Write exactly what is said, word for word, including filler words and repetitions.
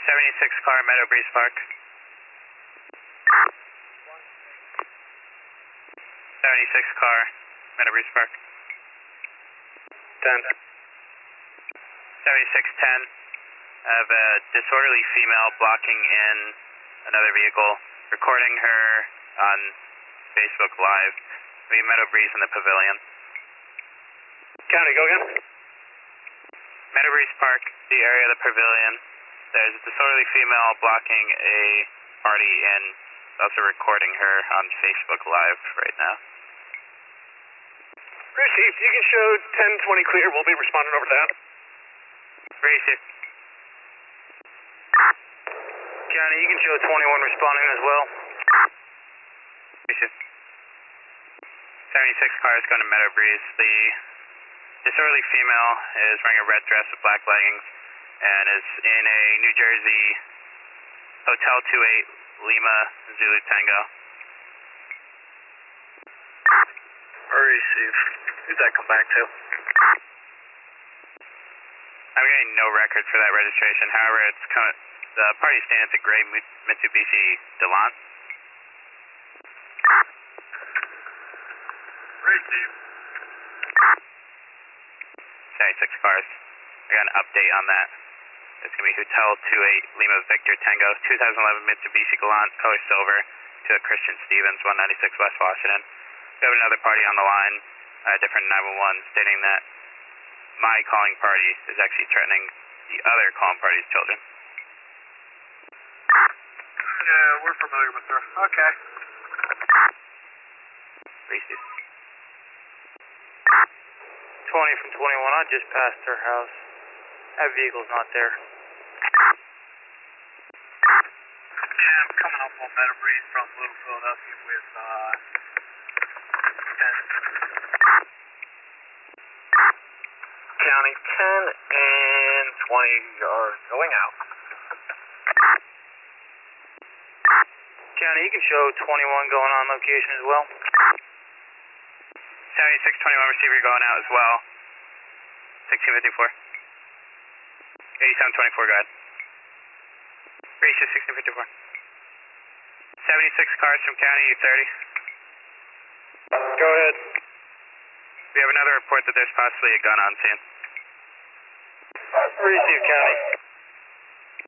seventy-six car, Meadow Breeze Park. seventy-six car, Meadow Breeze Park. ten. seventy-six ten. I have a disorderly female blocking in another vehicle, recording her on Facebook Live. We Meadow Breeze in the pavilion. County, go again. Meadow Breeze Park, the area of the pavilion. There's a disorderly female blocking a party and also recording her on Facebook Live right now. Received. You can show ten twenty clear. We'll be responding over to that. Received. County, you can show twenty-one responding as well. Received. seventy-six car is going to Meadow Breeze. The disorderly female is wearing a red dress with black leggings and is in a New Jersey Hotel two eight Lima Zulu Tango. Receive. Who'd that come back to? I'm getting no record for that registration. However, it's coming, the party stands at gray Mitsubishi Delant. Receive. seventy-six cars. I got an update on that. It's going to be Hotel two eight Lima Victor Tango, two thousand eleven Mitsubishi Galant, color silver, to a Christian Stevens, one ninety-six West Washington. We have another party on the line, a different nine one one, stating that my calling party is actually threatening the other calling party's children. Yeah, we're familiar with her. Okay. Received. twenty from twenty-one, I just passed her house. That vehicle's not there. Yeah, I'm coming up on Meadow Breeze from Little Philadelphia with uh, ten. County, ten and twenty are going out. County, you can show twenty-one going on location as well. seventy-six twenty-one receiver going out as well. sixteen fifty-four. eighty-seven twenty-four, go ahead. Ratio sixteen fifty-four. seventy-six cars from County, U thirty. Go ahead. We have another report that there's possibly a gun on scene. Receive, County.